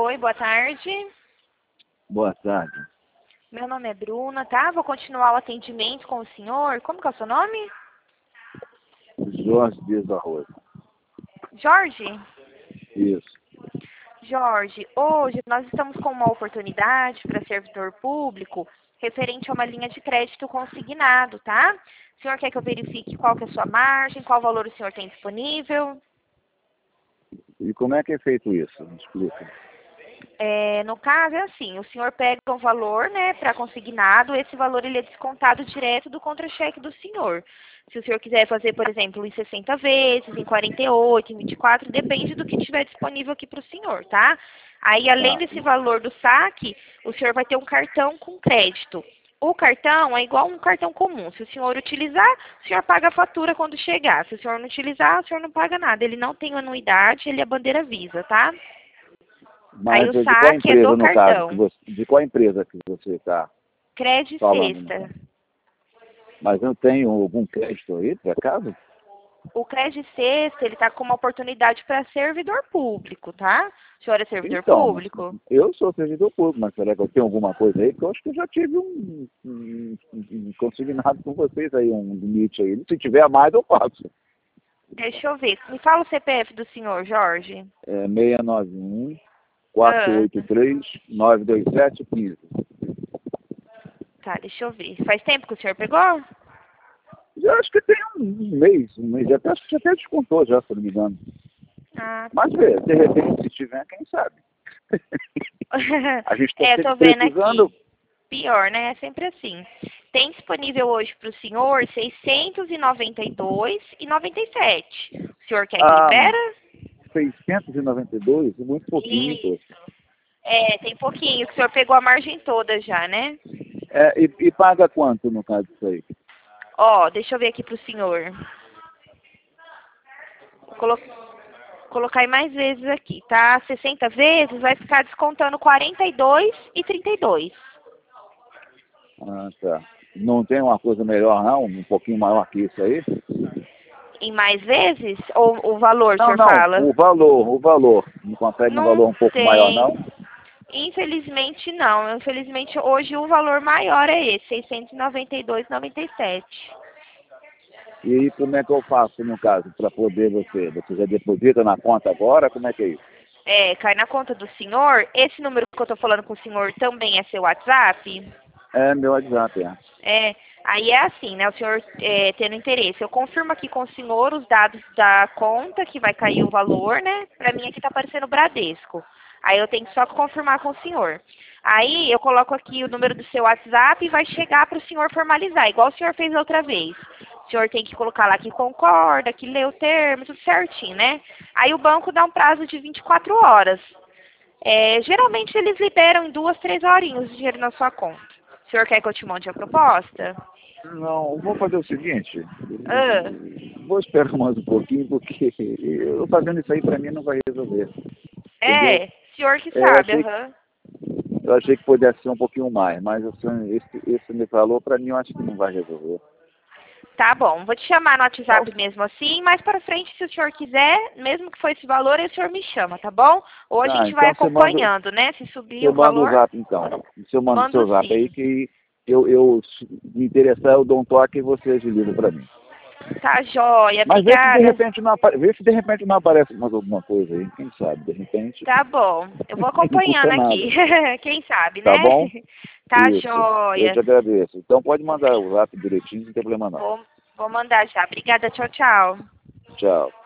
Oi, boa tarde. Boa tarde. Meu nome é Bruna, tá? Vou continuar o atendimento com o senhor. Como que é o seu nome? Jorge Dias da Rosa. Jorge? Isso. Jorge, hoje nós estamos com uma oportunidade para servidor público referente a uma linha de crédito consignado, tá? O senhor quer que eu verifique qual que é a sua margem, qual valor o senhor tem disponível? E como é que é feito isso? Me explica. No caso é assim, o senhor pega um valor, né, para consignado, esse valor ele é descontado direto do contra-cheque do senhor. Se o senhor quiser fazer, por exemplo, em 60 vezes, em 48, em 24, depende do que tiver disponível aqui para o senhor, tá? Aí, além Tá. desse valor do saque, o senhor vai ter um cartão com crédito. O cartão é igual um cartão comum. Se o senhor utilizar, o senhor paga a fatura quando chegar. Se o senhor não utilizar, o senhor não paga nada. Ele não tem anuidade, ele é bandeira Visa, tá? Aí Mas o de qual saque é empresa, do no caso, cartão. de qual empresa que você está Crédito falando? Sexta. Mas eu tenho algum crédito aí, por acaso? O Crédito Sexta, ele está com uma oportunidade para servidor público, tá? O senhor é servidor Então, mas público? eu sou servidor público, mas será que eu tenho alguma coisa aí? Porque eu acho que eu já tive um consignado com vocês aí, um limite aí. Se tiver mais, eu faço. Deixa eu ver. Me fala o CPF do senhor, Jorge. É 691 Ah, 483 927 15. tá, deixa eu ver. Faz tempo que o senhor pegou? Já acho que tem um mês, acho que já até descontou já, se não me engano. Ah, Mas vê, de repente, se tiver, quem sabe? A gente está tô sempre vendo precisando. aqui. Pior, né? É sempre assim. Tem disponível hoje para o senhor 692,97. O senhor quer que Ah, libera? 692, muito pouquinho, Isso. poxa. Tem pouquinho, que o senhor pegou a margem toda já, né? E paga quanto no caso disso aí? Ó, deixa eu ver aqui pro senhor. Vou colocar em mais vezes aqui, tá? 60 vezes vai ficar descontando 42,32. Ah, tá. Não tem uma coisa melhor não? Um pouquinho maior que isso aí? Em mais vezes? Ou o valor, o Não, senhor não, fala? o valor. Não consegue um Não valor um pouco maior tem. não? Infelizmente não. Infelizmente hoje o valor maior é esse, 692,97. E aí como é que eu faço no caso, para poder você já deposita na conta agora? Como é que é isso? Cai na conta do senhor. Esse número que eu tô falando com o senhor também é seu WhatsApp? É meu WhatsApp, é. Aí é assim, né? O senhor tendo interesse. Eu confirmo aqui com o senhor os dados da conta, que vai cair o valor, né? Pra mim aqui tá aparecendo Bradesco. Aí eu tenho que só confirmar com o senhor. Aí eu coloco aqui o número do seu WhatsApp e vai chegar para o senhor formalizar, igual o senhor fez outra vez. O senhor tem que colocar lá que concorda, que lê o termo, tudo certinho, né? Aí o banco dá um prazo de 24 horas. Geralmente eles liberam em 2, 3 horinhas o dinheiro na sua conta. O senhor quer que eu te mande a proposta? Não, vou fazer o seguinte, Ah, vou esperar mais um pouquinho, porque eu fazendo isso aí para mim não vai resolver, entendeu? senhor que É, sabe, aham. eu achei que pudesse ser um pouquinho mais, mas assim, esse me falou, para mim eu acho que não vai resolver. Tá bom, vou te chamar no Então, WhatsApp mesmo assim, mais para frente, se o senhor quiser, mesmo que for esse valor, aí o senhor me chama, tá bom? Ou a tá, gente vai então acompanhando, né? Se subir você o manda o valor, zap então. Se eu mando o mando seu zap aí sim. que eu se me interessar, eu dou um toque e você agiliza para mim. Tá joia, Mas vê se de obrigada. repente não vê se de repente não aparece mais alguma coisa aí, quem sabe, de repente Tá bom, eu vou não acompanhando custa nada, aqui. Quem sabe, tá né? bom? Tá Isso, eu joia. te agradeço. Então pode mandar o zap direitinho, não tem problema não. Vou mandar já. Obrigada, tchau, tchau. Tchau.